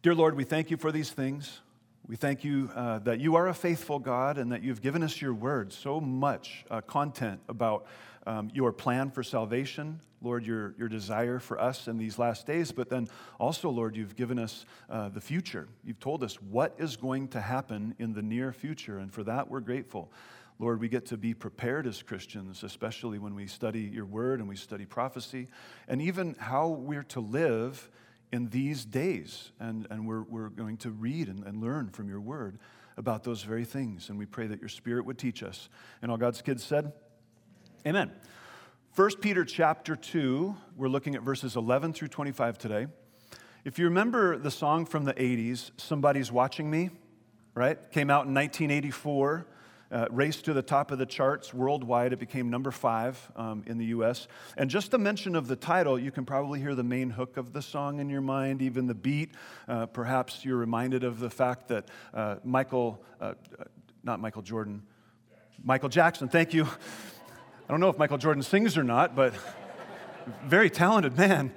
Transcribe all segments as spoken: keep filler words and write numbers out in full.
Dear Lord, we thank you for these things. We thank you uh, that you are a faithful God and that you've given us your word, so much uh, content about um, your plan for salvation, Lord, your, your desire for us in these last days, but then also, Lord, you've given us uh, the future. You've told us what is going to happen in the near future, and for that we're grateful. Lord, we get to be prepared as Christians, especially when we study your word and we study prophecy, and even how we're to live in these days, and, and we're, we're going to read and, and learn from your word about those very things, and we pray that your Spirit would teach us. And all God's kids said, amen. First Peter chapter two, we're looking at verses eleven through twenty-five today. If you remember the song from the eighties, Somebody's Watching Me, right? Came out in nineteen eighty-four. Uh, raced to the top of the charts worldwide. It became number five um, in the U S And just the mention of the title, you can probably hear the main hook of the song in your mind, even the beat. Uh, perhaps you're reminded of the fact that uh, Michael, uh, not Michael Jordan, Michael Jackson, thank you. I don't know if Michael Jordan sings or not, but very talented man.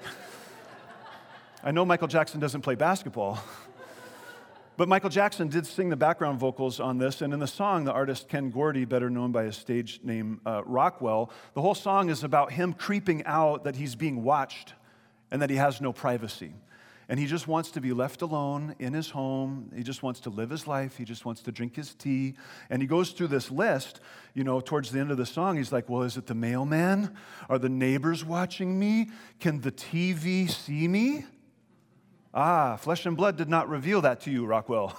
I know Michael Jackson doesn't play basketball. But Michael Jackson did sing the background vocals on this, and in the song, the artist Ken Gordy, better known by his stage name uh, Rockwell, the whole song is about him creeping out that he's being watched and that he has no privacy. And he just wants to be left alone in his home. He just wants to live his life. He just wants to drink his tea. And he goes through this list, you know, towards the end of the song. He's like, well, is it the mailman? Are the neighbors watching me? Can the T V see me? Ah, flesh and blood did not reveal that to you, Rockwell.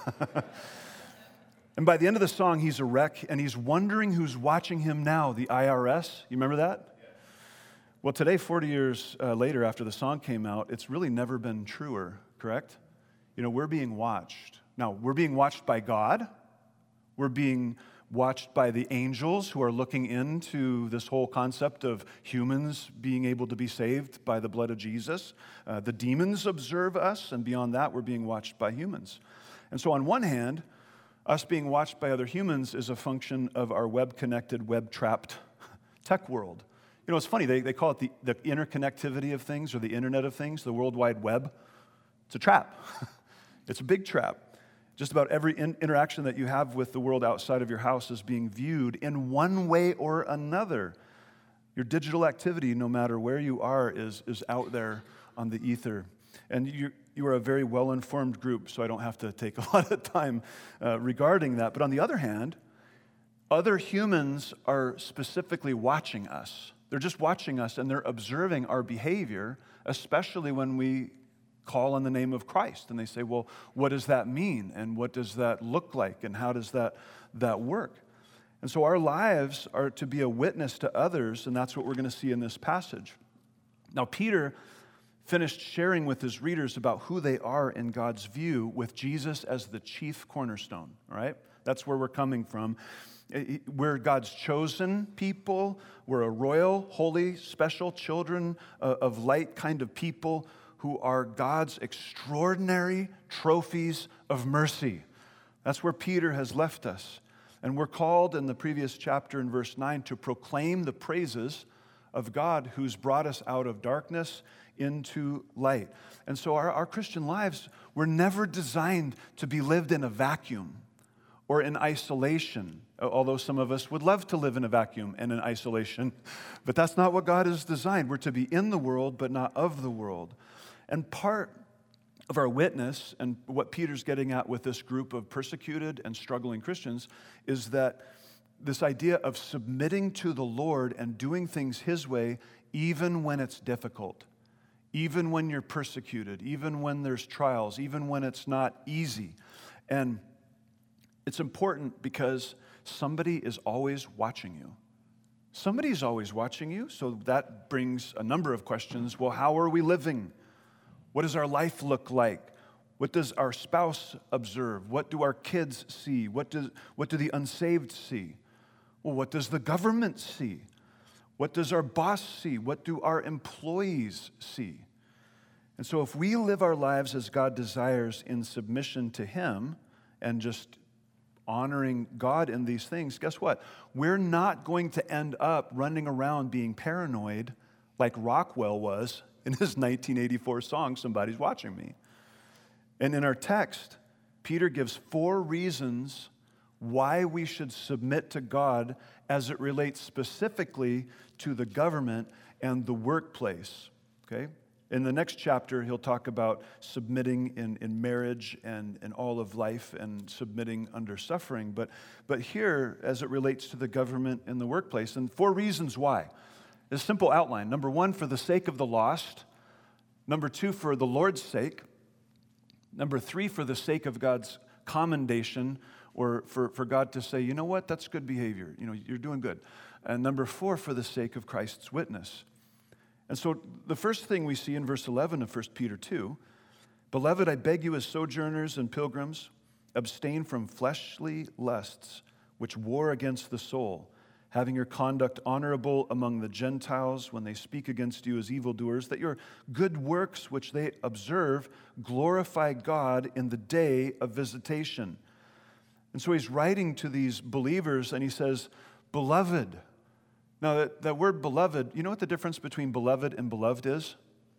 And by the end of the song, he's a wreck, and he's wondering who's watching him now, the I R S. You remember that? Yeah. Well, today, forty years uh, later, after the song came out, it's really never been truer, correct? You know, we're being watched. Now, we're being watched by God. We're being watched by the angels who are looking into this whole concept of humans being able to be saved by the blood of Jesus. Uh, the demons observe us, and beyond that, we're being watched by humans. And so on one hand, us being watched by other humans is a function of our web-connected, web-trapped tech world. You know, it's funny, they, they call it the, the interconnectivity of things or the Internet of Things, the World Wide Web. It's a trap. It's a big trap. Just about every in- interaction that you have with the world outside of your house is being viewed in one way or another. Your digital activity, no matter where you are, is, is out there on the ether. And you, you are a very well-informed group, so I don't have to take a lot of time uh, regarding that. But on the other hand, other humans are specifically watching us. They're just watching us, and they're observing our behavior, especially when we call on the name of Christ. And they say, well, what does that mean? And what does that look like? And how does that, that work? And so our lives are to be a witness to others, and that's what we're going to see in this passage. Now, Peter finished sharing with his readers about who they are in God's view with Jesus as the chief cornerstone, all right? That's where we're coming from. We're God's chosen people. We're a royal, holy, special children of light kind of people who are God's extraordinary trophies of mercy. That's where Peter has left us. And we're called in the previous chapter in verse nine to proclaim the praises of God who's brought us out of darkness into light. And so our, our Christian lives were never designed to be lived in a vacuum or in isolation, although some of us would love to live in a vacuum and in isolation. But that's not what God has designed. We're to be in the world, but not of the world. And part of our witness, and what Peter's getting at with this group of persecuted and struggling Christians, is that this idea of submitting to the Lord and doing things His way, even when it's difficult, even when you're persecuted, even when there's trials, even when it's not easy. And it's important because somebody is always watching you. Somebody's always watching you, so that brings a number of questions. Well, how are we living? What does our life look like? What does our spouse observe? What do our kids see? What does what do the unsaved see? Well, what does the government see? What does our boss see? What do our employees see? And so if we live our lives as God desires in submission to Him and just honoring God in these things, guess what? We're not going to end up running around being paranoid like Rockwell was in his nineteen eighty-four song, Somebody's Watching Me. And in our text, Peter gives four reasons why we should submit to God as it relates specifically to the government and the workplace, okay? In the next chapter, he'll talk about submitting in, in marriage and in all of life and submitting under suffering. But, but here, as it relates to the government and the workplace, and four reasons why. A simple outline. Number one, for the sake of the lost. Number two, for the Lord's sake. Number three, for the sake of God's commendation, or for, for God to say, you know what, that's good behavior. You know, you're doing good. And number four, for the sake of Christ's witness. And so the first thing we see in verse eleven of First Peter two, Beloved, I beg you as sojourners and pilgrims, abstain from fleshly lusts which war against the soul, having your conduct honorable among the Gentiles when they speak against you as evildoers, that your good works which they observe glorify God in the day of visitation. And so he's writing to these believers and he says, beloved. Now that, that word beloved, you know what the difference between beloved and beloved is?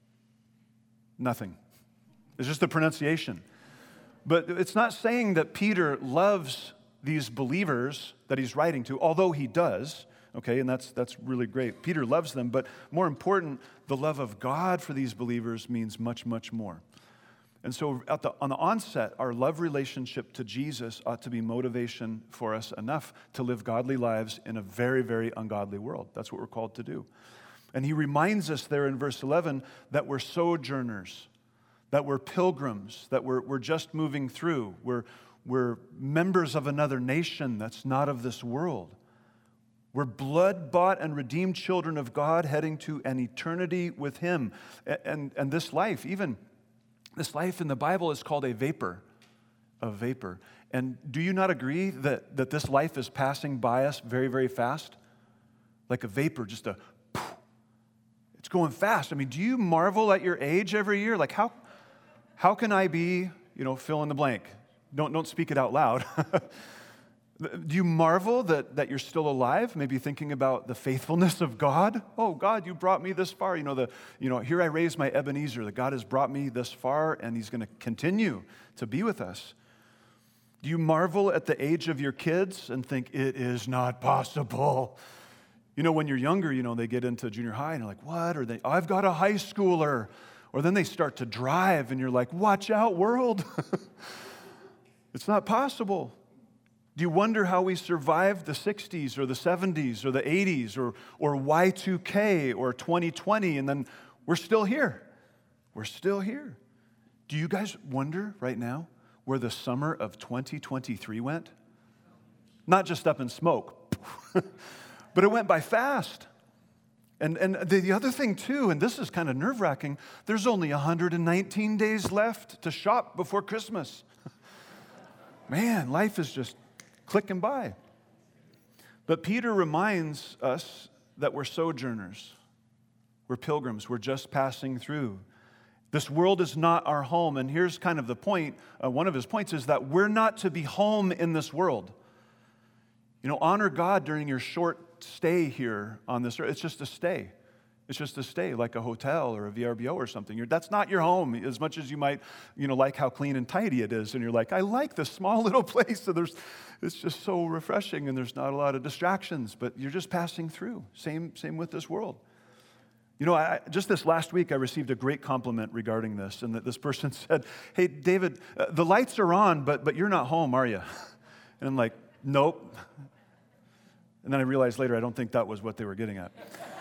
Nothing. It's just the pronunciation. But it's not saying that Peter loves these believers that he's writing to, although he does, okay, and that's that's really great. Peter loves them, but more important, the love of God for these believers means much, much more. And so at the, on the onset, our love relationship to Jesus ought to be motivation for us enough to live godly lives in a very, very ungodly world. That's what we're called to do. And he reminds us there in verse eleven that we're sojourners, that we're pilgrims, that we're, we're just moving through. We're, we're members of another nation that's not of this world. We're blood-bought and redeemed children of God heading to an eternity with him. And, and, and this life, even this life in the Bible is called a vapor, a vapor. And do you not agree that, that this life is passing by us very, very fast? Like a vapor, just a, it's going fast. I mean, do you marvel at your age every year? Like how, how can I be, you know, fill in the blank? Don't, don't speak it out loud. Do you marvel that, that you're still alive? Maybe thinking about the faithfulness of God. Oh, God, you brought me this far. You know, the, you know, here I raise my Ebenezer, that God has brought me this far, and he's going to continue to be with us. Do you marvel at the age of your kids and think, it is not possible? You know, when you're younger, you know, they get into junior high, and you're like, what? Or they, I've got a high schooler. Or then they start to drive, and you're like, watch out, world. It's not possible. Do you wonder how we survived the sixties or the seventies or the eighties or, or Y two K or twenty twenty, and then we're still here? We're still here. Do you guys wonder right now where the summer of twenty twenty-three went? Not just up in smoke, but it went by fast. And, and the, the other thing too, and this is kind of nerve-wracking, there's only one hundred nineteen days left to shop before Christmas. Man, life is just clicking by. But Peter reminds us that we're sojourners. We're pilgrims. We're just passing through. This world is not our home. And here's kind of the point. Uh, one of his points is that we're not to be home in this world. You know, honor God during your short stay here on this earth. It's just a stay. It's just a stay, like a hotel or a V R B O or something. You're, that's not your home, as much as you might, you know, like how clean and tidy it is. And you're like, I like this small little place. So there's, it's just so refreshing, and there's not a lot of distractions. But you're just passing through. Same, same with this world. You know, I, just this last week, I received a great compliment regarding this, and that this person said, "Hey, David, uh, the lights are on, but but you're not home, are you?" And I'm like, "Nope." And then I realized later, I don't think that was what they were getting at.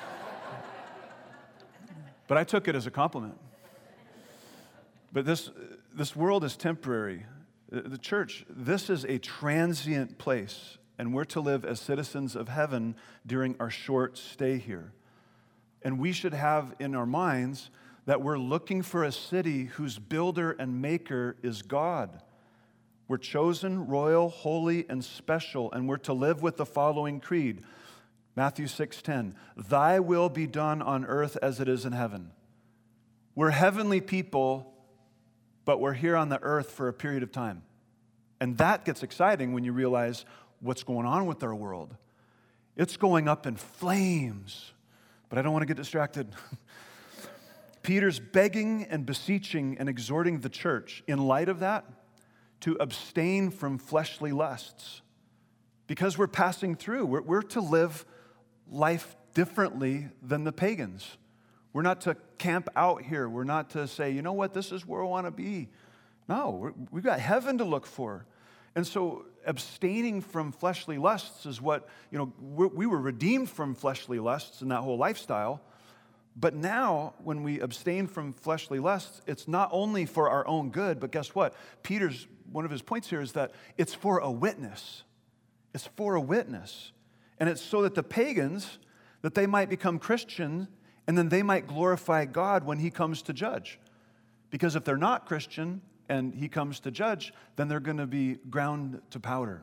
But I took it as a compliment. But this, this world is temporary. The church, this is a transient place, and we're to live as citizens of heaven during our short stay here. And we should have in our minds that we're looking for a city whose builder and maker is God. We're chosen, royal, holy, and special, and we're to live with the following creed. Matthew six ten, thy will be done on earth as it is in heaven. We're heavenly people, but we're here on the earth for a period of time. And that gets exciting when you realize what's going on with our world. It's going up in flames, but I don't want to get distracted. Peter's begging and beseeching and exhorting the church in light of that to abstain from fleshly lusts. Because we're passing through, we're, we're to live life differently than the pagans. We're not to camp out here. We're not to say, you know what, this is where I want to be. No, we're, we've got heaven to look for. And so abstaining from fleshly lusts is what, you know, we're, we were redeemed from fleshly lusts and that whole lifestyle. But now, when we abstain from fleshly lusts, it's not only for our own good, but guess what? Peter's, one of his points here is that it's for a witness. It's for a witness. And it's so that the pagans, that they might become Christian, and then they might glorify God when he comes to judge. Because if they're not Christian and he comes to judge, then they're going to be ground to powder.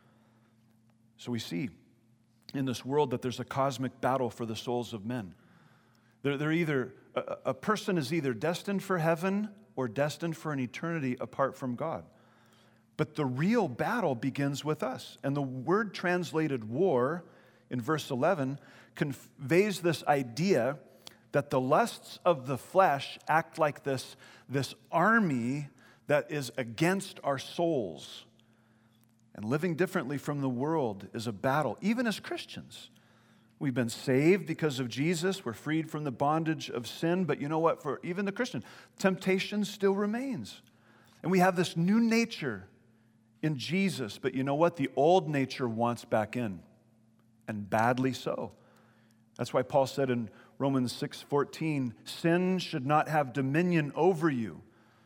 So we see in this world that there's a cosmic battle for the souls of men. They're, they're either, a, a person is either destined for heaven or destined for an eternity apart from God. But the real battle begins with us. And the word translated war in verse eleven conveys this idea that the lusts of the flesh act like this, this army that is against our souls. And living differently from the world is a battle, even as Christians. We've been saved because of Jesus. We're freed from the bondage of sin. But you know what? For even the Christian, temptation still remains. And we have this new nature in Jesus. But you know what? The old nature wants back in, and badly so. That's why Paul said in Romans six fourteen, sin should not have dominion over you.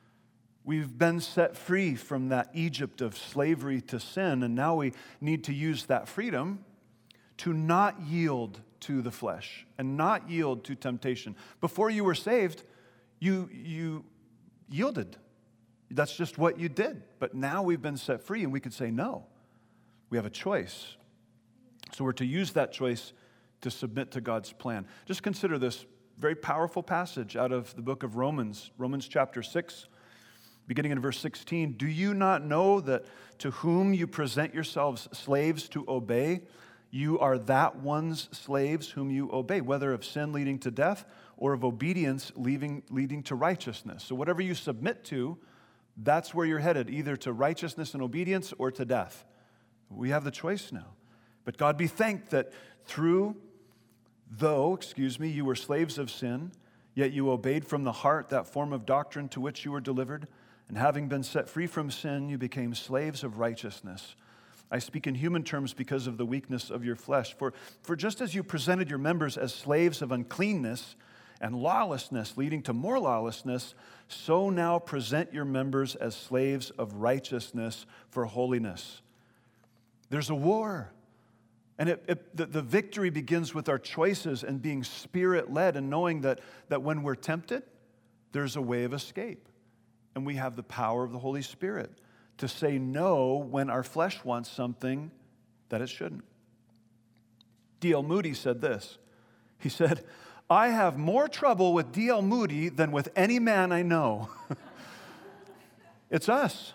We've been set free from that Egypt of slavery to sin, and now we need to use that freedom to not yield to the flesh and not yield to temptation. Before you were saved, you, you yielded. That's just what you did. But now we've been set free, and we could say no. We have a choice. So we're to use that choice to submit to God's plan. Just consider this very powerful passage out of the book of Romans, Romans chapter six, beginning in verse sixteen. Do you not know that to whom you present yourselves slaves to obey, you are that one's slaves whom you obey, whether of sin leading to death or of obedience leading, leading to righteousness? So whatever you submit to, that's where you're headed, either to righteousness and obedience or to death. We have the choice now. But God be thanked that through, though, excuse me, you were slaves of sin, yet you obeyed from the heart that form of doctrine to which you were delivered, and having been set free from sin, you became slaves of righteousness. I speak in human terms because of the weakness of your flesh. For, for just as you presented your members as slaves of uncleanness and lawlessness, leading to more lawlessness, so now present your members as slaves of righteousness for holiness. There's a war. And it, it, the, the victory begins with our choices and being Spirit-led and knowing that, that when we're tempted, there's a way of escape. And we have the power of the Holy Spirit to say no when our flesh wants something that it shouldn't. D L Moody said this. He said, I have more trouble with D L Moody than with any man I know. It's us.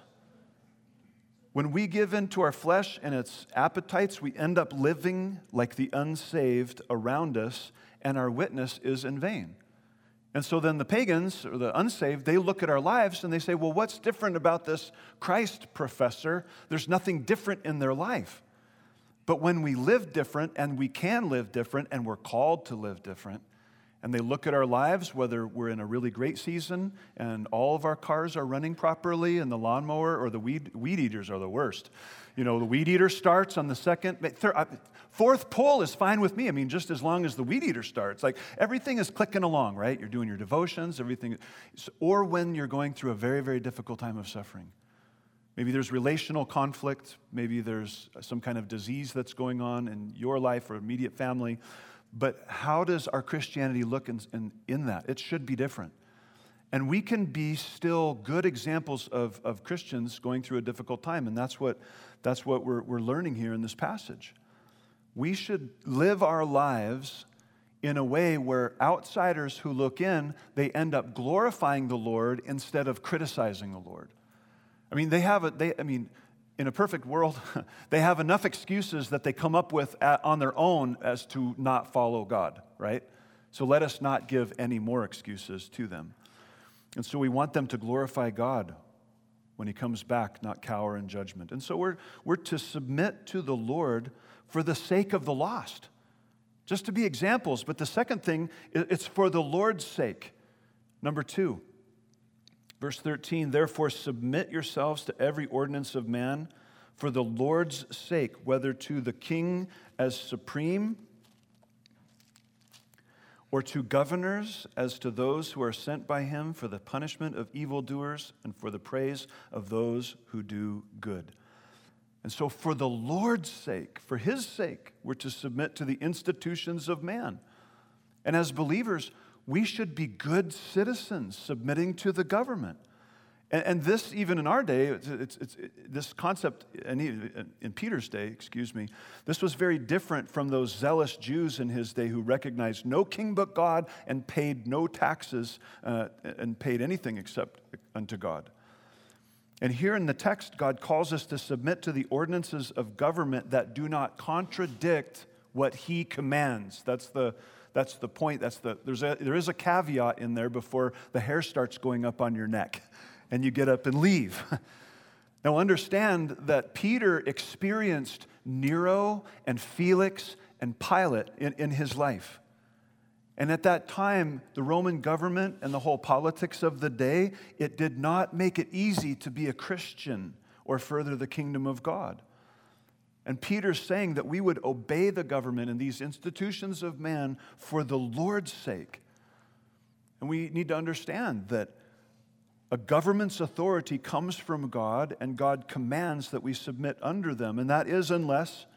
When we give in to our flesh and its appetites, we end up living like the unsaved around us, and our witness is in vain. And so then the pagans, or the unsaved, they look at our lives and they say, well, what's different about this Christ professor? There's nothing different in their life. But when we live different, and we can live different, and we're called to live different, and they look at our lives, whether we're in a really great season and all of our cars are running properly and the lawnmower or the weed, weed eaters are the worst. You know, the weed eater starts on the second, third, fourth pull is fine with me. I mean, just as long as the weed eater starts. Like, everything is clicking along, right? You're doing your devotions, everything. Or when you're going through a very, very difficult time of suffering. Maybe there's relational conflict. Maybe there's some kind of disease that's going on in your life or immediate family. But how does our Christianity look in, in, in that? It should be different. And we can be still good examples of, of Christians going through a difficult time. And that's what, that's what we're, we're learning here in this passage. We should live our lives in a way where outsiders who look in, they end up glorifying the Lord instead of criticizing the Lord. I mean, they have a, they, I mean, in a perfect world, they have enough excuses that they come up with at, on their own as to not follow God, right? So let us not give any more excuses to them. And so we want them to glorify God when he comes back, not cower in judgment. And so we're, we're to submit to the Lord for the sake of the lost. Just to be examples. But the second thing, it's for the Lord's sake. Number two, verse thirteen, therefore submit yourselves to every ordinance of man for the Lord's sake, whether to the king as supreme or to governors as to those who are sent by him for the punishment of evildoers and for the praise of those who do good. And so for the Lord's sake, for his sake, we're to submit to the institutions of man. And as believers, we should be good citizens submitting to the government. And, and this, even in our day, it's, it's, it's, it, this concept, in, in Peter's day, excuse me, this was very different from those zealous Jews in his day who recognized no king but God and paid no taxes uh, and paid anything except unto God. And here in the text, God calls us to submit to the ordinances of government that do not contradict what he commands. That's the That's the point. That's the there's a there is a caveat in there before the hair starts going up on your neck and you get up and leave. Now understand that Peter experienced Nero and Felix and Pilate in, in his life. And at that time, the Roman government and the whole politics of the day, it did not make it easy to be a Christian or further the kingdom of God. And Peter's saying that we would obey the government and these institutions of man for the Lord's sake. And we need to understand that a government's authority comes from God, and God commands that we submit under them. And that is unless,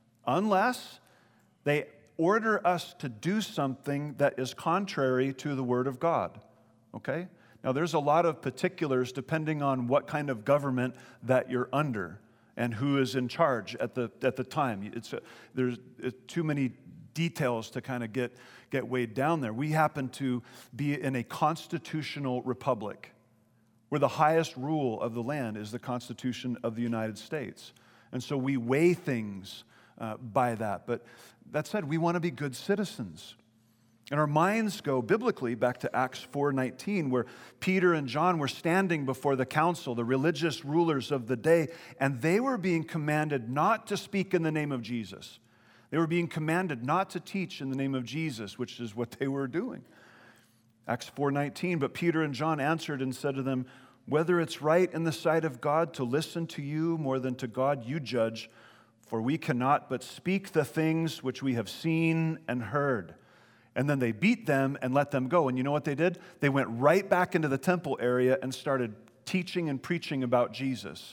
unless they order us to do something that is contrary to the Word of God. Okay? Now, there's a lot of particulars depending on what kind of government that you're under and who is in charge at the at the time. It's a, there's it's too many details to kind of get, get weighed down there. We happen to be in a constitutional republic where the highest rule of the land is the Constitution of the United States. And so we weigh things uh, by that. But that said, we want to be good citizens. And our minds go biblically back to Acts four nineteen, where Peter and John were standing before the council, the religious rulers of the day, and they were being commanded not to speak in the name of Jesus. They were being commanded not to teach in the name of Jesus, which is what they were doing. Acts four nineteen, but Peter and John answered and said to them, whether it's right in the sight of God to listen to you more than to God, you judge, for we cannot but speak the things which we have seen and heard. And then they beat them and let them go. And you know what they did? They went right back into the temple area and started teaching and preaching about Jesus.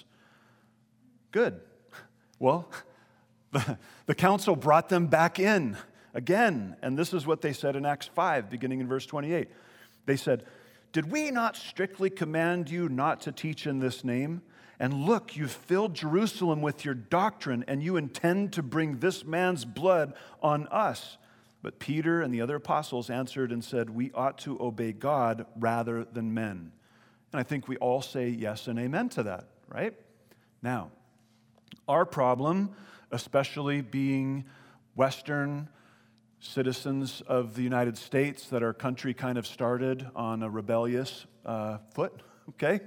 Good. Well, the, the council brought them back in again. And this is what they said in Acts five, beginning in verse twenty-eight. They said, did we not strictly command you not to teach in this name? And look, you've filled Jerusalem with your doctrine, and you intend to bring this man's blood on us. But Peter and the other apostles answered and said, we ought to obey God rather than men. And I think we all say yes and amen to that, right? Now, our problem, especially being Western citizens of the United States, that our country kind of started on a rebellious uh, foot, okay?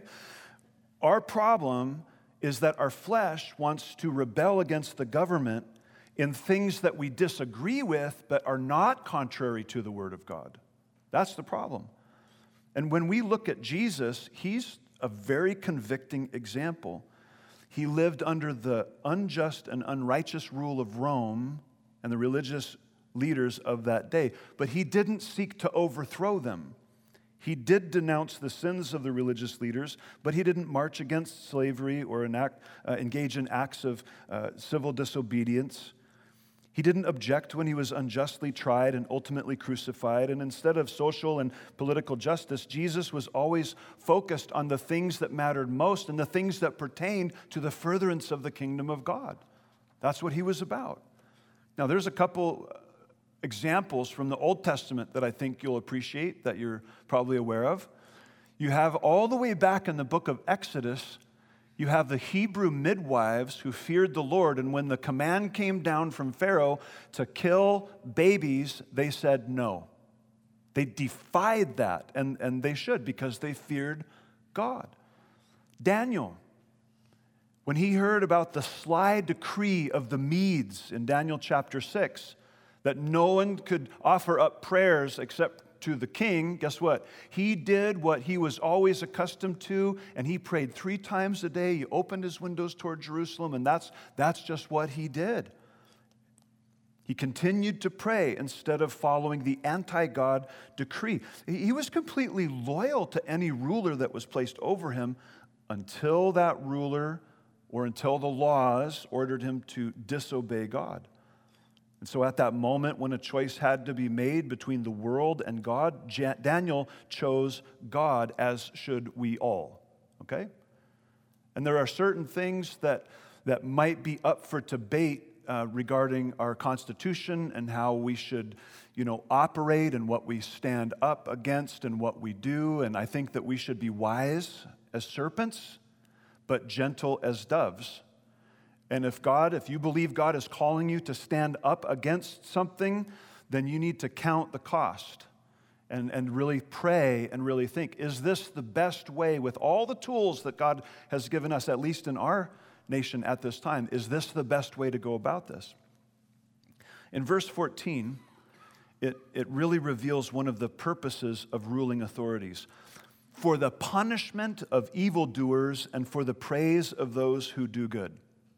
Our problem is that our flesh wants to rebel against the government in things that we disagree with but are not contrary to the Word of God. That's the problem. And when we look at Jesus, he's a very convicting example. He lived under the unjust and unrighteous rule of Rome and the religious leaders of that day, but he didn't seek to overthrow them. He did denounce the sins of the religious leaders, but he didn't march against slavery or enact, uh, engage in acts of uh, civil disobedience. He didn't object when he was unjustly tried and ultimately crucified. And instead of social and political justice, Jesus was always focused on the things that mattered most and the things that pertained to the furtherance of the kingdom of God. That's what he was about. Now, there's a couple examples from the Old Testament that I think you'll appreciate, that you're probably aware of. You have all the way back in the book of Exodus, you have the Hebrew midwives who feared the Lord, and when the command came down from Pharaoh to kill babies, they said no. They defied that, and, and they should, because they feared God. Daniel, when he heard about the sly decree of the Medes in Daniel chapter six, that no one could offer up prayers except to the king, guess what? He did what he was always accustomed to, and he prayed three times a day. He opened his windows toward Jerusalem, and that's, that's just what he did. He continued to pray instead of following the anti-God decree. He was completely loyal to any ruler that was placed over him until that ruler or until the laws ordered him to disobey God. And so at that moment when a choice had to be made between the world and God, Daniel chose God, as should we all, okay? And there are certain things that, that might be up for debate uh, regarding our Constitution and how we should, you know, operate and what we stand up against and what we do. And I think that we should be wise as serpents, but gentle as doves. And if God, if you believe God is calling you to stand up against something, then you need to count the cost and, and really pray and really think, is this the best way with all the tools that God has given us, at least in our nation at this time, is this the best way to go about this? In verse fourteen, it, it really reveals one of the purposes of ruling authorities. For the punishment of evildoers and for the praise of those who do good.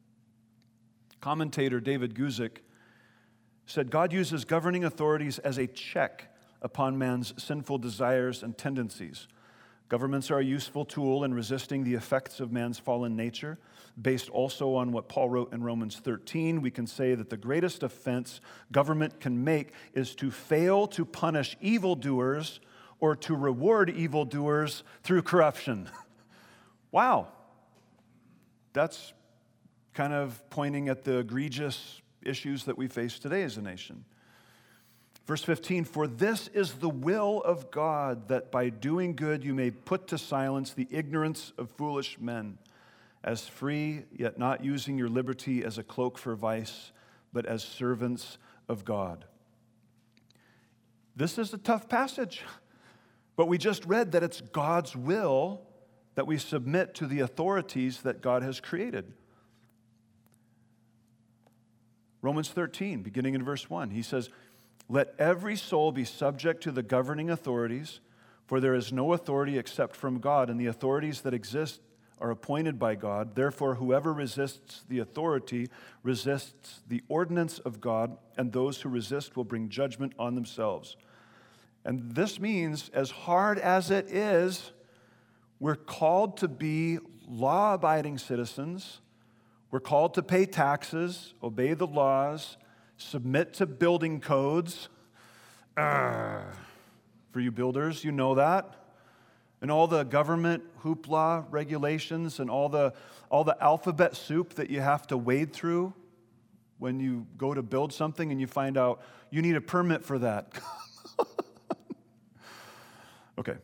Commentator David Guzik said, God uses governing authorities as a check upon man's sinful desires and tendencies. Governments are a useful tool in resisting the effects of man's fallen nature. Based also on what Paul wrote in Romans thirteen, we can say that the greatest offense government can make is to fail to punish evildoers or to reward evildoers through corruption. Wow. That's kind of pointing at the egregious issues that we face today as a nation. Verse fifteen, for this is the will of God, that by doing good you may put to silence the ignorance of foolish men, as free, yet not using your liberty as a cloak for vice, but as servants of God. This is a tough passage, but we just read that it's God's will that we submit to the authorities that God has created. Romans thirteen, beginning in verse one, he says, let every soul be subject to the governing authorities, for there is no authority except from God, and the authorities that exist are appointed by God. Therefore, whoever resists the authority resists the ordinance of God, and those who resist will bring judgment on themselves. And this means, as hard as it is, we're called to be law-abiding citizens. We're called to pay taxes, obey the laws, submit to building codes. Uh, for you builders, you know that. And all the government hoopla regulations and all the, all the alphabet soup that you have to wade through when you go to build something and you find out you need a permit for that. Okay.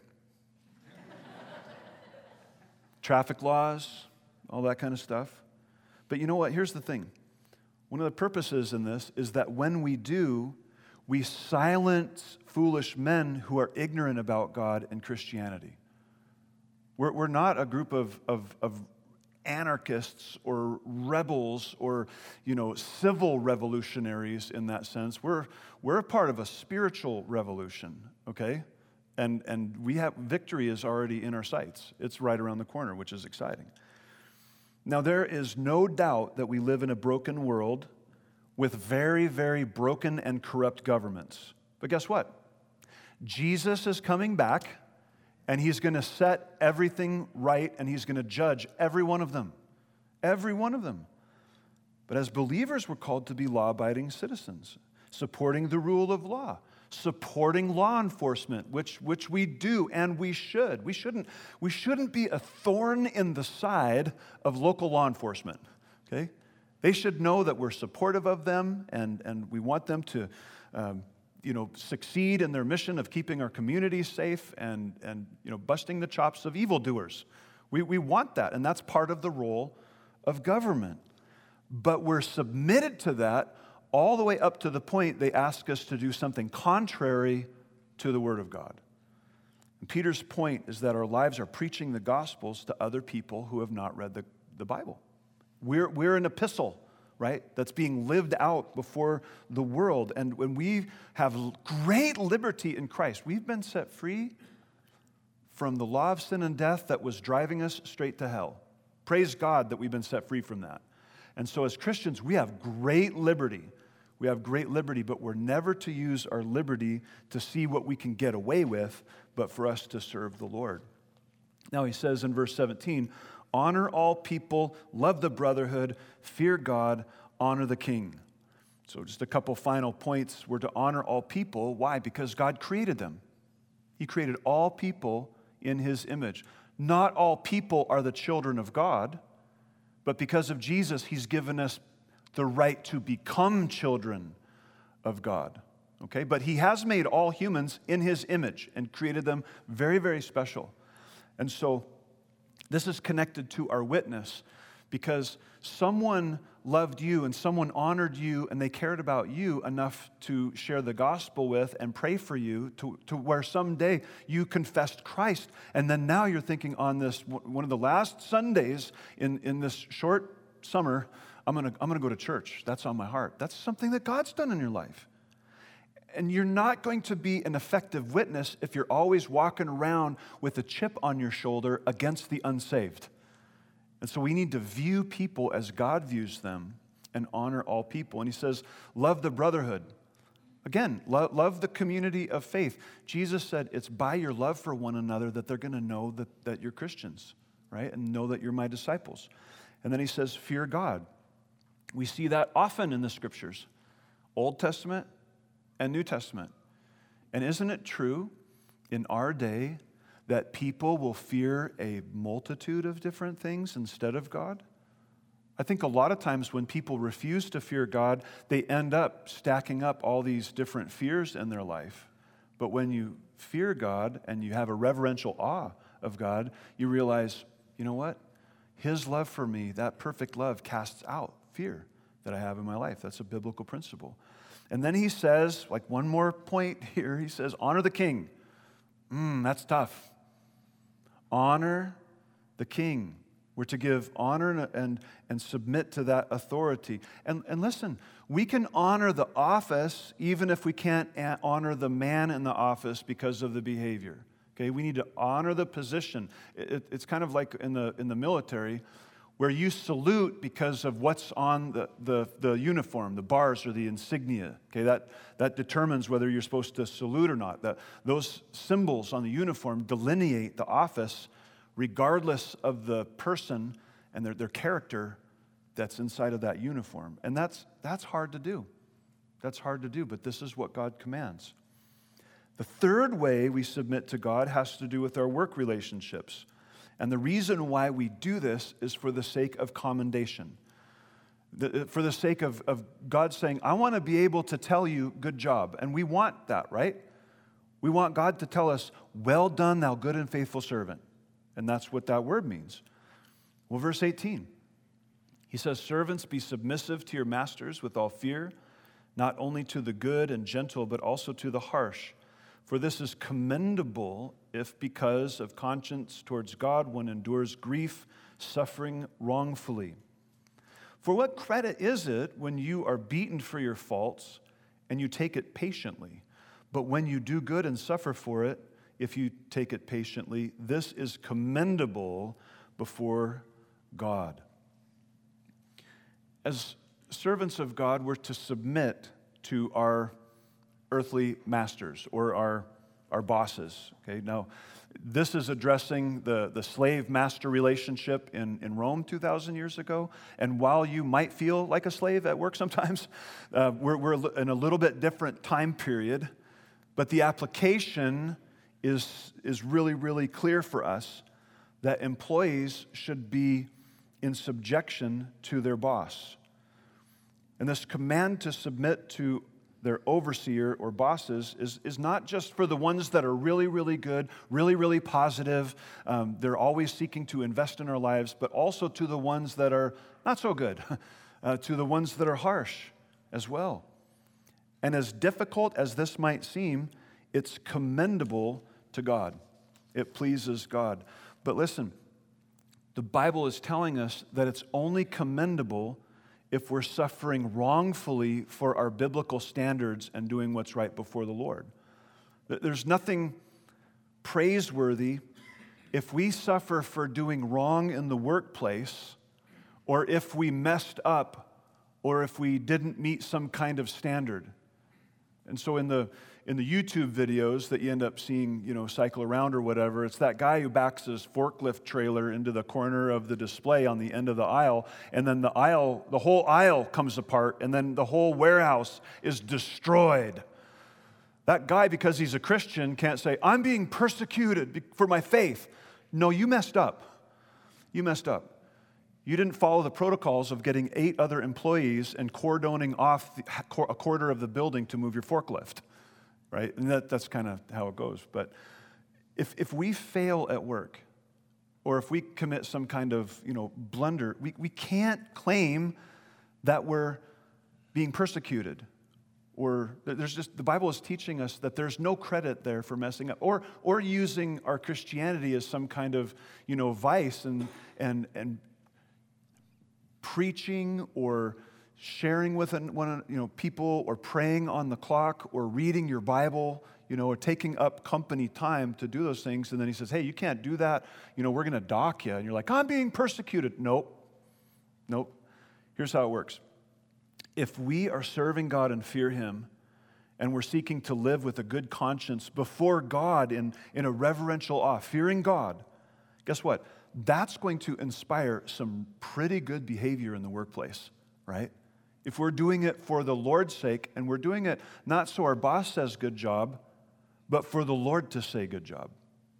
Traffic laws, all that kind of stuff. But you know what? Here's the thing. One of the purposes in this is that when we do, we silence foolish men who are ignorant about God and Christianity. We're, we're not a group of, of, of anarchists or rebels or, you know, civil revolutionaries in that sense. We're, we're a part of a spiritual revolution, okay? And, and we have, victory is already in our sights. It's right around the corner, which is exciting. Now, there is no doubt that we live in a broken world with very, very broken and corrupt governments. But guess what? Jesus is coming back, and he's going to set everything right, and he's going to judge every one of them. Every one of them. But as believers, we're called to be law-abiding citizens, supporting the rule of law, supporting law enforcement, which, which we do and we should. We shouldn't, we shouldn't be a thorn in the side of local law enforcement, okay? They should know that we're supportive of them and, and we want them to um, you know, succeed in their mission of keeping our communities safe and, and you know, busting the chops of evildoers. We, we want that, and that's part of the role of government. But we're submitted to that all the way up to the point they ask us to do something contrary to the Word of God. And Peter's point is that our lives are preaching the Gospels to other people who have not read the, the Bible. We're, we're an epistle, right, that's being lived out before the world. And when we have great liberty in Christ, we've been set free from the law of sin and death that was driving us straight to hell. Praise God that we've been set free from that. And so as Christians, we have great liberty. We have great liberty, but we're never to use our liberty to see what we can get away with, but for us to serve the Lord. Now he says in verse seventeen, honor all people, love the brotherhood, fear God, honor the king. So just a couple final points. We're to honor all people. Why? Because God created them. He created all people in his image. Not all people are the children of God, but because of Jesus, he's given us the right to become children of God. Okay? But he has made all humans in his image and created them very, very special. And so this is connected to our witness because someone loved you and someone honored you and they cared about you enough to share the gospel with and pray for you to, to where someday you confessed Christ. And then now you're thinking on this, one of the last Sundays in, in this short summer, I'm gonna, I'm gonna go to church. That's on my heart. That's something that God's done in your life. And you're not going to be an effective witness if you're always walking around with a chip on your shoulder against the unsaved. And so we need to view people as God views them and honor all people. And he says, love the brotherhood. Again, lo- love the community of faith. Jesus said it's by your love for one another that they're going to know that, that you're Christians, right? And know that you're my disciples. And then he says, fear God. We see that often in the scriptures, Old Testament and New Testament. And isn't it true in our day that people will fear a multitude of different things instead of God? I think a lot of times when people refuse to fear God, they end up stacking up all these different fears in their life. But when you fear God and you have a reverential awe of God, you realize, you know what? His love for me, that perfect love, casts out fear that I have in my life. That's a biblical principle. And then he says, like one more point here, he says, honor the king. Mm, that's tough. Honor the king. We're to give honor and, and, and submit to that authority. And, and listen, we can honor the office even if we can't honor the man in the office because of the behavior. Okay, we need to honor the position. It, it's kind of like in the, in the military, where you salute because of what's on the, the, the uniform, the bars or the insignia. Okay, that, that determines whether you're supposed to salute or not. That, those symbols on the uniform delineate the office regardless of the person and their, their character that's inside of that uniform. And that's, that's hard to do. That's hard to do, but this is what God commands. The third way we submit to God has to do with our work relationships. And the reason why we do this is for the sake of commendation. The, for the sake of, of God saying, I want to be able to tell you, good job. And we want that, right? We want God to tell us, well done, thou good and faithful servant. And that's what that word means. Well, verse eighteen, he says, servants, be submissive to your masters with all fear, not only to the good and gentle, but also to the harsh. For this is commendable if because of conscience towards God one endures grief, suffering wrongfully. For what credit is it when you are beaten for your faults and you take it patiently? But when you do good and suffer for it, if you take it patiently, this is commendable before God. As servants of God, we're to submit to our earthly masters or our, our bosses. Okay, now this is addressing the, the slave-master relationship in, in Rome two thousand years ago. And while you might feel like a slave at work sometimes, uh, we're, we're in a little bit different time period. But the application is, is really, really clear for us that employees should be in subjection to their boss. And this command to submit to their overseer or bosses is, is not just for the ones that are really, really good, really, really positive. Um, they're always seeking to invest in our lives, but also to the ones that are not so good, uh, to the ones that are harsh as well. And as difficult as this might seem, It's commendable to God. It pleases God. But listen, the Bible is telling us that it's only commendable if we're suffering wrongfully for our biblical standards and doing what's right before the Lord. There's nothing praiseworthy if we suffer for doing wrong in the workplace, or if we messed up, or if we didn't meet some kind of standard. And so in the in the YouTube videos that you end up seeing, you know, cycle around or whatever, it's that guy who backs his forklift trailer into the corner of the display on the end of the aisle, and then the aisle, the whole aisle comes apart, and then the whole warehouse is destroyed. That guy, because he's a Christian, can't say, I'm being persecuted for my faith. No, you messed up. You messed up. You didn't follow the protocols of getting eight other employees and cordoning off the, a quarter of the building to move your forklift, right? And that, that's kind of how it goes. But if if we fail at work, or if we commit some kind of, you know, blunder, we, we can't claim that we're being persecuted. Or there's just, the Bible is teaching us that there's no credit there for messing up, or or using our Christianity as some kind of, you know, vice and and and preaching or sharing with one, you know, people, or praying on the clock, or reading your Bible, you know, or taking up company time to do those things. And then he says, hey, you can't do that. You know, we're going to dock you. And you're like, I'm being persecuted. Nope. Nope. Here's how it works. If we are serving God and fear Him, and we're seeking to live with a good conscience before God in, in a reverential awe, fearing God, guess what? That's going to inspire some pretty good behavior in the workplace, right? If we're doing it for the Lord's sake, and we're doing it not so our boss says good job, but for the Lord to say good job.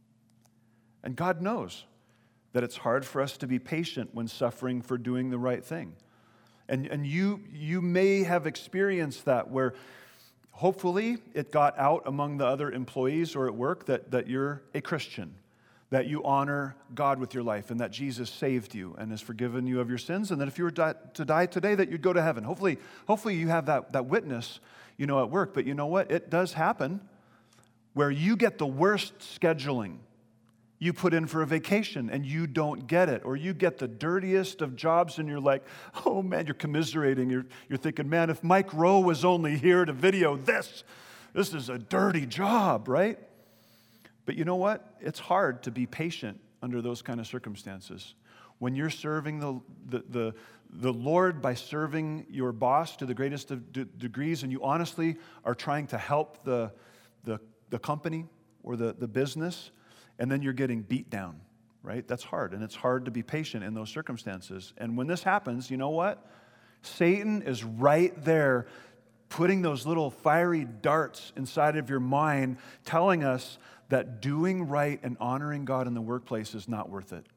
And God knows that it's hard for us to be patient when suffering for doing the right thing. And, and you, you may have experienced that, where hopefully it got out among the other employees or at work that, that you're a Christian, that you honor God with your life, and that Jesus saved you and has forgiven you of your sins, and that if you were to die today, that you'd go to heaven. Hopefully, hopefully you have that, that witness, you know, at work. But you know what? It does happen where you get the worst scheduling. You put in for a vacation and you don't get it, or you get the dirtiest of jobs and you're like, oh man, you're commiserating. You're, you're thinking, man, if Mike Rowe was only here to video this, this is a dirty job, right? But you know what? It's hard to be patient under those kind of circumstances. When you're serving the, the, the, the Lord by serving your boss to the greatest of de- degrees, and you honestly are trying to help the, the, the company or the, the business, and then you're getting beat down, right? That's hard, and it's hard to be patient in those circumstances. And when this happens, you know what? Satan is right there putting those little fiery darts inside of your mind, telling us that doing right and honoring God in the workplace is not worth it.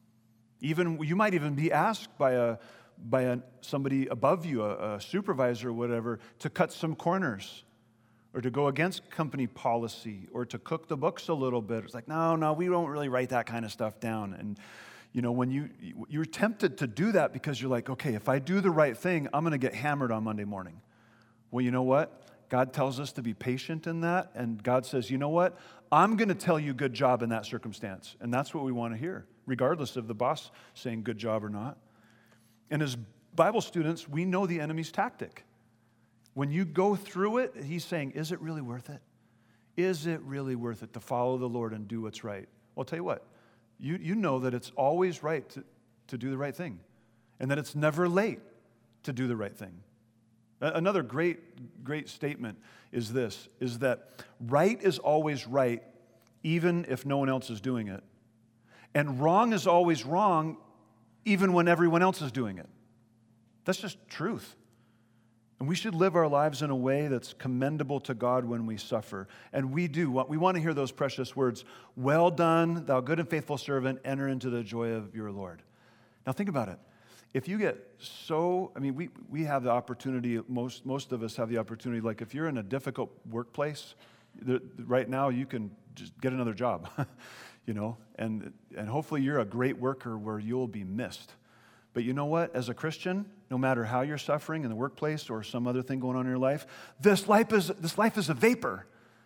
Even you might even be asked by a by a, somebody above you, a, a supervisor or whatever, to cut some corners, or to go against company policy, or to cook the books a little bit. It's like, no, no, we don't really write that kind of stuff down. And you know, when you you're tempted to do that because you're like, okay, if I do the right thing, I'm going to get hammered on Monday morning. Well, you know what? God tells us to be patient in that, and God says, you know what? I'm going to tell you good job in that circumstance, and that's what we want to hear, regardless of the boss saying good job or not. And as Bible students, we know the enemy's tactic. When you go through it, he's saying, is it really worth it? Is it really worth it to follow the Lord and do what's right? Well, I'll tell you what, you, you know that it's always right to, to do the right thing, and that it's never late to do the right thing. Another great, great statement is this, is that right is always right, even if no one else is doing it. And wrong is always wrong, even when everyone else is doing it. That's just truth. And we should live our lives in a way that's commendable to God when we suffer. And we do. We want to hear those precious words, well done, thou good and faithful servant, enter into the joy of your Lord. Now think about it. If you get so, I mean, we, we have the opportunity, most, most of us have the opportunity, like if you're in a difficult workplace, the, right now you can just get another job, you know, and, and hopefully you're a great worker where you'll be missed. But you know what? As a Christian, no matter how you're suffering in the workplace or some other thing going on in your life, this life is, this life is a vapor.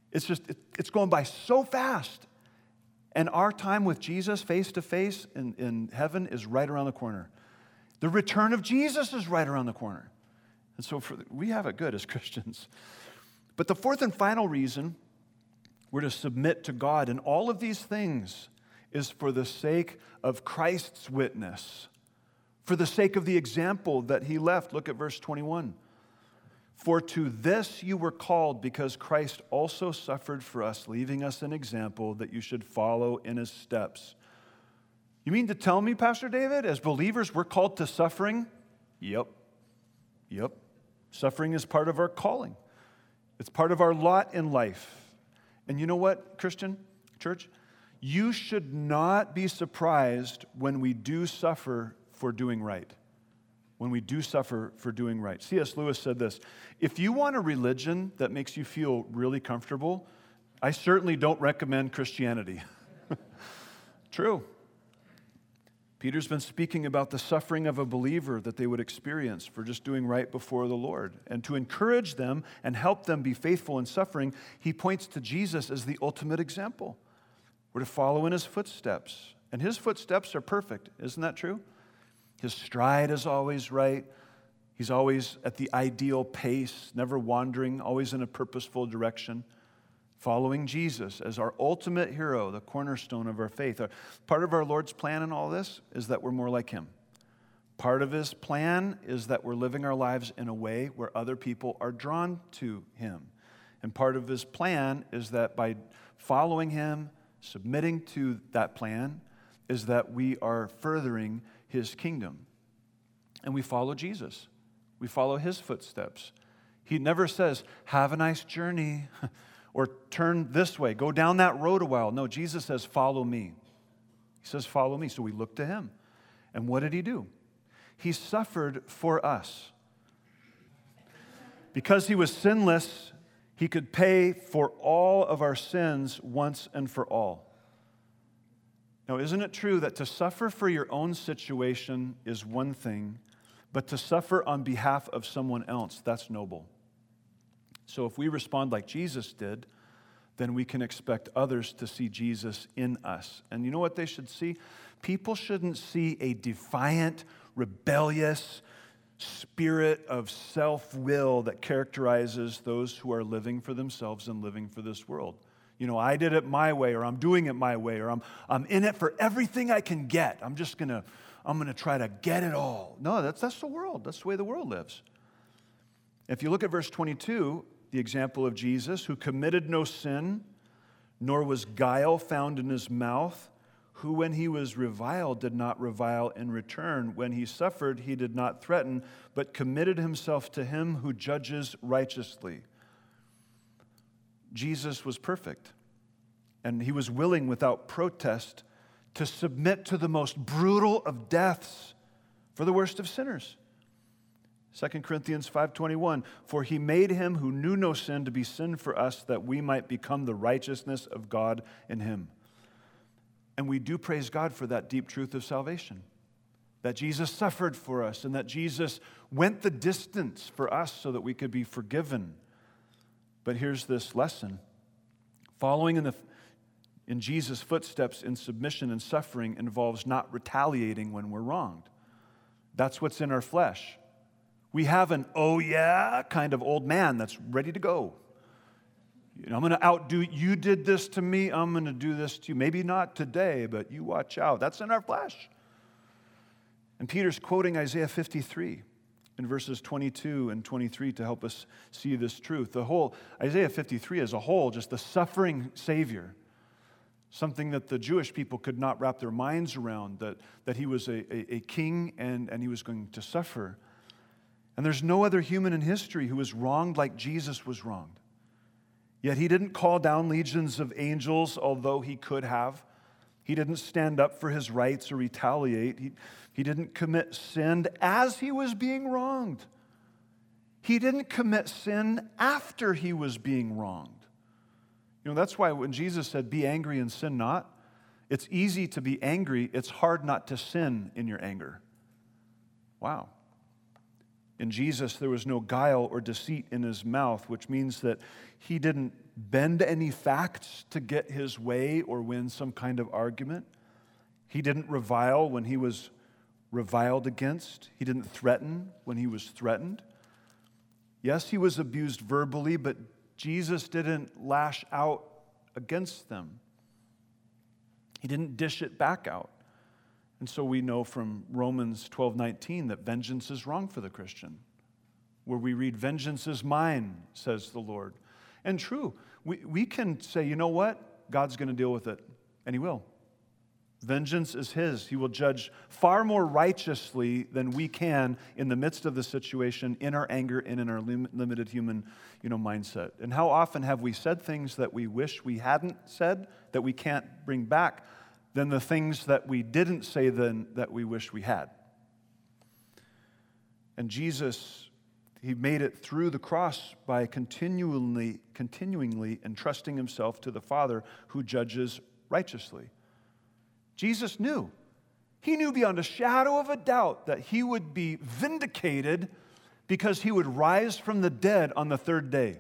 It's just, it, it's going by so fast. And our time with Jesus face to face in in heaven is right around the corner. The return of Jesus is right around the corner. And so for, we have it good as Christians. But the fourth and final reason we're to submit to God in all of these things is for the sake of Christ's witness, for the sake of the example that he left. Look at verse twenty-one. For to this you were called, because Christ also suffered for us, leaving us an example that you should follow in his steps. You mean to tell me, Pastor David, as believers, we're called to suffering? Yep. Yep. Suffering is part of our calling. It's part of our lot in life. And you know what, Christian church? You should not be surprised when we do suffer for doing right. When we do suffer for doing right. C S Lewis said this, if you want a religion that makes you feel really comfortable, I certainly don't recommend Christianity. True. Peter's been speaking about the suffering of a believer that they would experience for just doing right before the Lord. And to encourage them and help them be faithful in suffering, he points to Jesus as the ultimate example. We're to follow in his footsteps. And his footsteps are perfect. Isn't that true? His stride is always right. He's always at the ideal pace, never wandering, always in a purposeful direction. Following Jesus as our ultimate hero, the cornerstone of our faith. Part of our Lord's plan in all this is that we're more like him. Part of his plan is that we're living our lives in a way where other people are drawn to him. And part of his plan is that by following him, submitting to that plan, is that we are furthering his kingdom. And we follow Jesus. We follow his footsteps. He never says, have a nice journey, or turn this way, go down that road a while. No, Jesus says, follow me. He says, follow me. So we look to him. And what did he do? He suffered for us. Because he was sinless, he could pay for all of our sins once and for all. Now, isn't it true that to suffer for your own situation is one thing, but to suffer on behalf of someone else, that's noble? So if we respond like Jesus did, then we can expect others to see Jesus in us. And you know what they should see? People shouldn't see a defiant, rebellious spirit of self-will that characterizes those who are living for themselves and living for this world. You know, I did it my way, or I'm doing it my way, or I'm I'm in it for everything I can get. I'm just gonna, I'm gonna try to get it all. No, that's that's the world. That's the way the world lives. If you look at verse twenty-two, the example of Jesus, who committed no sin, nor was guile found in his mouth, who when he was reviled did not revile in return. When he suffered, he did not threaten, but committed himself to him who judges righteously. Jesus was perfect, and he was willing without protest to submit to the most brutal of deaths for the worst of sinners. Second Corinthians five twenty-one, for he made him who knew no sin to be sin for us, that we might become the righteousness of God in him. And we do praise God for that deep truth of salvation, that Jesus suffered for us and that Jesus went the distance for us so that we could be forgiven. But here's this lesson. Following in, the, in Jesus' footsteps in submission and suffering involves not retaliating when we're wronged. That's what's in our flesh. We have an, oh yeah, kind of old man that's ready to go. You know, I'm going to outdo, you did this to me, I'm going to do this to you. Maybe not today, but you watch out. That's in our flesh. And Peter's quoting Isaiah fifty-three in verses twenty-two and twenty-three to help us see this truth. The whole, Isaiah fifty-three as a whole, just the suffering Savior, something that the Jewish people could not wrap their minds around, that, that he was a, a, a king and, and he was going to suffer. And there's no other human in history who was wronged like Jesus was wronged. Yet he didn't call down legions of angels, although he could have. He didn't stand up for his rights or retaliate. He, he didn't commit sin as he was being wronged. He didn't commit sin after he was being wronged. You know, that's why when Jesus said, be angry and sin not, it's easy to be angry. It's hard not to sin in your anger. Wow. In Jesus, there was no guile or deceit in his mouth, which means that he didn't bend any facts to get his way or win some kind of argument. He didn't revile when he was reviled against. He didn't threaten when he was threatened. Yes, he was abused verbally, but Jesus didn't lash out against them. He didn't dish it back out. And so we know from Romans twelve nineteen that vengeance is wrong for the Christian, where we read, "Vengeance is mine, says the Lord." And true, we, we can say, you know what? God's going to deal with it, and he will. Vengeance is his. He will judge far more righteously than we can in the midst of the situation, in our anger and in our lim- limited human, you know, mindset. And how often have we said things that we wish we hadn't said, that we can't bring back, than the things that we didn't say then that we wish we had? And Jesus, he made it through the cross by continually, continually entrusting himself to the Father who judges righteously. Jesus knew. He knew beyond a shadow of a doubt that he would be vindicated because he would rise from the dead on the third day.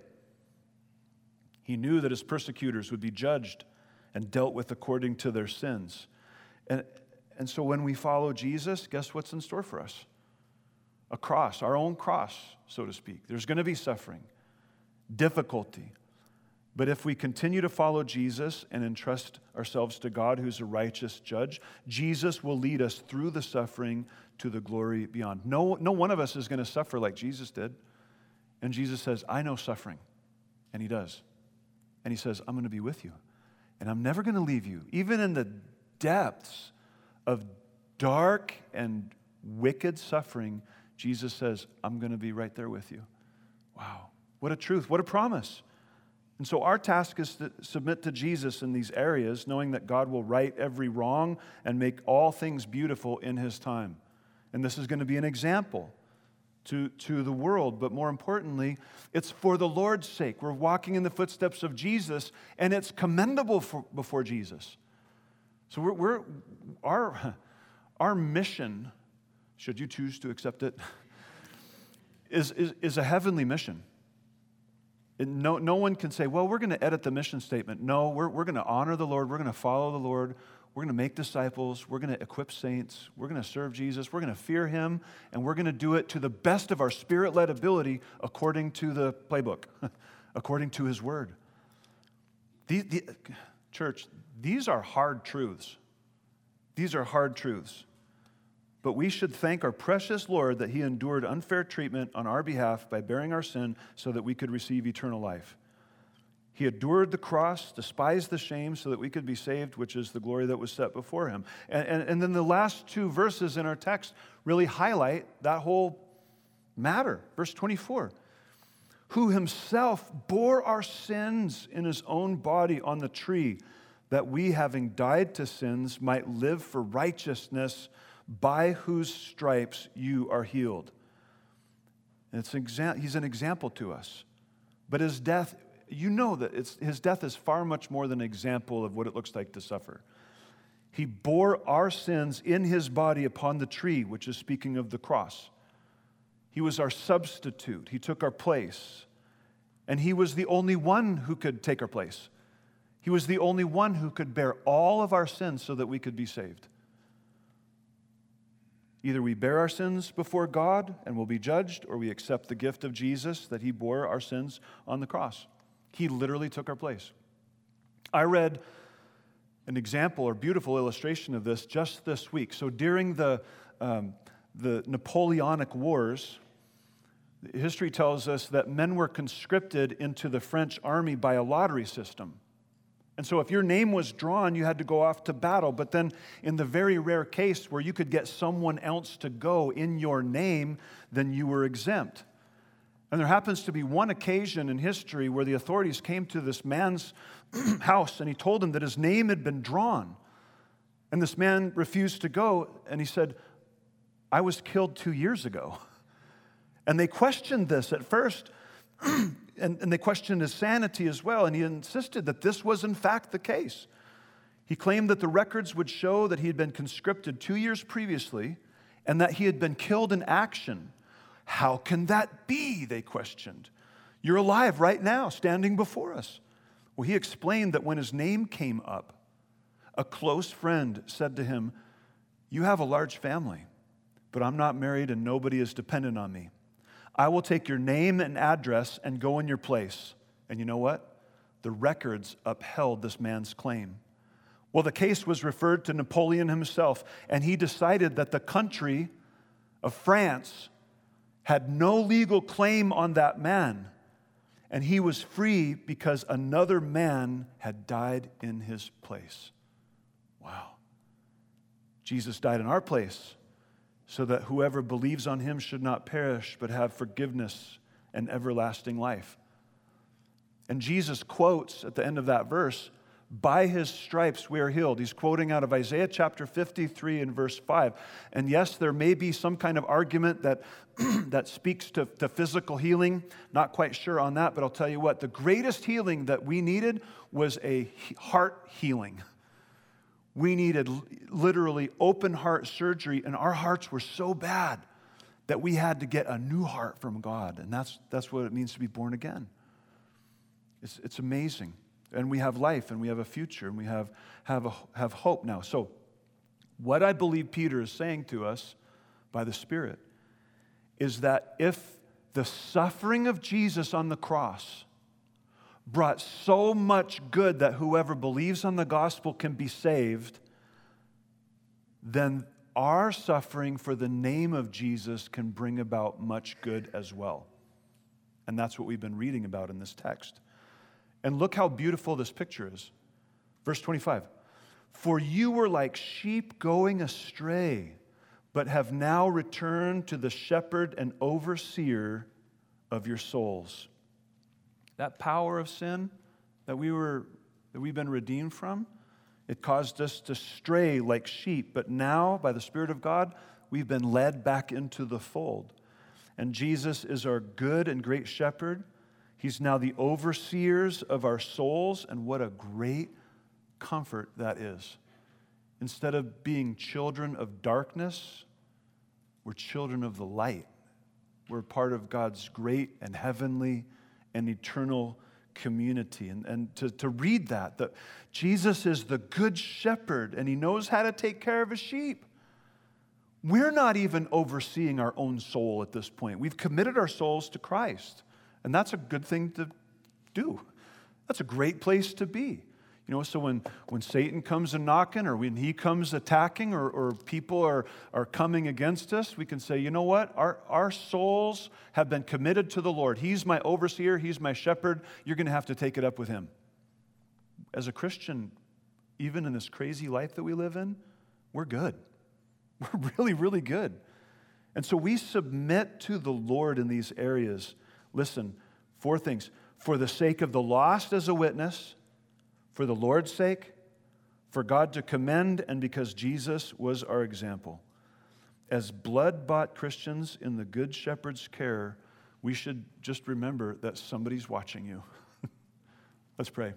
He knew that his persecutors would be judged and dealt with according to their sins. And, and so when we follow Jesus, guess what's in store for us? A cross, our own cross, so to speak. There's going to be suffering, difficulty. But if we continue to follow Jesus and entrust ourselves to God, who's a righteous judge, Jesus will lead us through the suffering to the glory beyond. No, no one of us is going to suffer like Jesus did. And Jesus says, I know suffering. And he does. And he says, I'm going to be with you. And I'm never going to leave you. Even in the depths of dark and wicked suffering, Jesus says, I'm going to be right there with you. Wow. What a truth. What a promise. And so our task is to submit to Jesus in these areas, knowing that God will right every wrong and make all things beautiful in his time. And this is going to be an example to, to the world. But more importantly, it's for the Lord's sake. We're walking in the footsteps of Jesus, and it's commendable for, before Jesus. So we're, we're our, our mission, should you choose to accept it, is, is, is a heavenly mission. And no, no one can say, well, we're going to edit the mission statement. No, we're, we're going to honor the Lord. We're going to follow the Lord. We're going to make disciples. We're going to equip saints. We're going to serve Jesus. We're going to fear him. And we're going to do it to the best of our spirit-led ability according to the playbook, according to his word. The, the, church, these are hard truths. These are hard truths. But we should thank our precious Lord that he endured unfair treatment on our behalf by bearing our sin so that we could receive eternal life. He endured the cross, despised the shame so that we could be saved, which is the glory that was set before him. And, and, and then the last two verses in our text really highlight that whole matter. Verse twenty-four, who himself bore our sins in his own body on the tree, that we, having died to sins, might live for righteousness, by whose stripes you are healed. And it's an exa- he's an example to us. But his death, you know that it's, his death is far much more than an example of what it looks like to suffer. He bore our sins in his body upon the tree, which is speaking of the cross. He was our substitute. He took our place. And he was the only one who could take our place. He was the only one who could bear all of our sins so that we could be saved. Either we bear our sins before God and will be judged, or we accept the gift of Jesus that he bore our sins on the cross. He literally took our place. I read an example or beautiful illustration of this just this week. So during the, um, the Napoleonic Wars, history tells us that men were conscripted into the French army by a lottery system. And so if your name was drawn, you had to go off to battle. But then in the very rare case where you could get someone else to go in your name, then you were exempt. And there happens to be one occasion in history where the authorities came to this man's house and he told him that his name had been drawn. And this man refused to go, and he said, I was killed two years ago. And they questioned this at first, and, and they questioned his sanity as well, and he insisted that this was in fact the case. He claimed that the records would show that he had been conscripted two years previously and that he had been killed in action. How can that be, they questioned. You're alive right now, standing before us. Well, he explained that when his name came up, a close friend said to him, "You have a large family, but I'm not married and nobody is dependent on me. I will take your name and address and go in your place." And you know what? The records upheld this man's claim. Well, the case was referred to Napoleon himself, and he decided that the country of France had no legal claim on that man, and he was free because another man had died in his place. Wow. Jesus died in our place so that whoever believes on him should not perish but have forgiveness and everlasting life. And Jesus quotes at the end of that verse, "By his stripes we are healed." He's quoting out of Isaiah chapter fifty-three and verse five. And yes, there may be some kind of argument that, that speaks to, to physical healing. Not quite sure on that, but I'll tell you what, the greatest healing that we needed was a heart healing. We needed literally open heart surgery, and our hearts were so bad that we had to get a new heart from God. And that's, that's what it means to be born again. It's, it's amazing. And we have life, and we have a future, and we have, have, a, have hope now. So what I believe Peter is saying to us by the Spirit is that if the suffering of Jesus on the cross brought so much good that whoever believes on the gospel can be saved, then our suffering for the name of Jesus can bring about much good as well. And that's what we've been reading about in this text. And look how beautiful this picture is. Verse twenty-five. "For you were like sheep going astray, but have now returned to the shepherd and overseer of your souls." That power of sin that we were that we've been redeemed from, it caused us to stray like sheep, but now by the Spirit of God, we've been led back into the fold. And Jesus is our good and great shepherd. He's now the overseers of our souls, and what a great comfort that is. Instead of being children of darkness, we're children of the light. We're part of God's great and heavenly and eternal community. And, and to, to read that, that Jesus is the good shepherd, and he knows how to take care of his sheep. We're not even overseeing our own soul at this point. We've committed our souls to Christ. And that's a good thing to do. That's a great place to be. You know, so when, when Satan comes a knocking, or when he comes attacking, or, or people are, are coming against us, we can say, you know what? Our, our souls have been committed to the Lord. He's my overseer. He's my shepherd. You're going to have to take it up with him. As a Christian, even in this crazy life that we live in, we're good. We're really, really good. And so we submit to the Lord in these areas. Listen, four things. For the sake of the lost as a witness, for the Lord's sake, for God to commend, and because Jesus was our example. As blood-bought Christians in the Good Shepherd's care, we should just remember that somebody's watching you. Let's pray.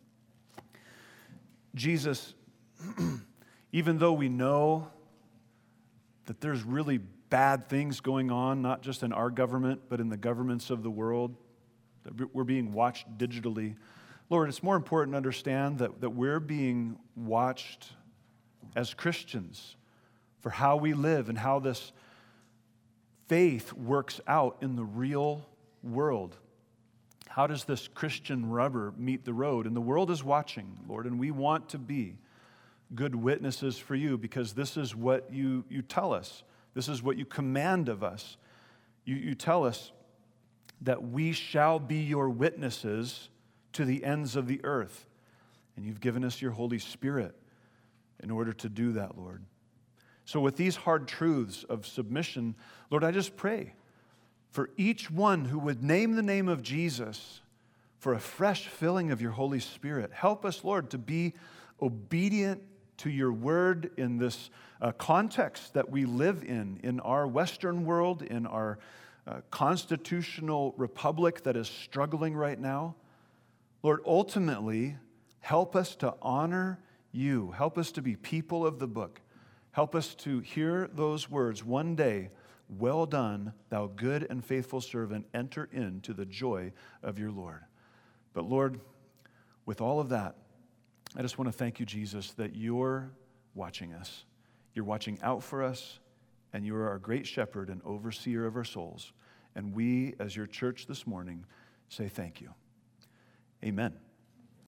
Jesus, even though we know that there's really bad things going on, not just in our government, but in the governments of the world, that we're being watched digitally. Lord, it's more important to understand that, that we're being watched as Christians for how we live and how this faith works out in the real world. How does this Christian rubber meet the road? And the world is watching, Lord, and we want to be good witnesses for you because this is what you, you tell us. This is what you command of us. You, you tell us that we shall be your witnesses to the ends of the earth. And you've given us your Holy Spirit in order to do that, Lord. So with these hard truths of submission, Lord, I just pray for each one who would name the name of Jesus for a fresh filling of your Holy Spirit. Help us, Lord, to be obedient to your word in this uh, context that we live in, in our Western world, in our uh, constitutional republic that is struggling right now. Lord, ultimately, help us to honor you. Help us to be people of the book. Help us to hear those words one day, well done, thou good and faithful servant, enter into the joy of your Lord. But Lord, with all of that, I just want to thank you, Jesus, that you're watching us. You're watching out for us, and you are our great shepherd and overseer of our souls. And we, as your church this morning, say thank you. Amen.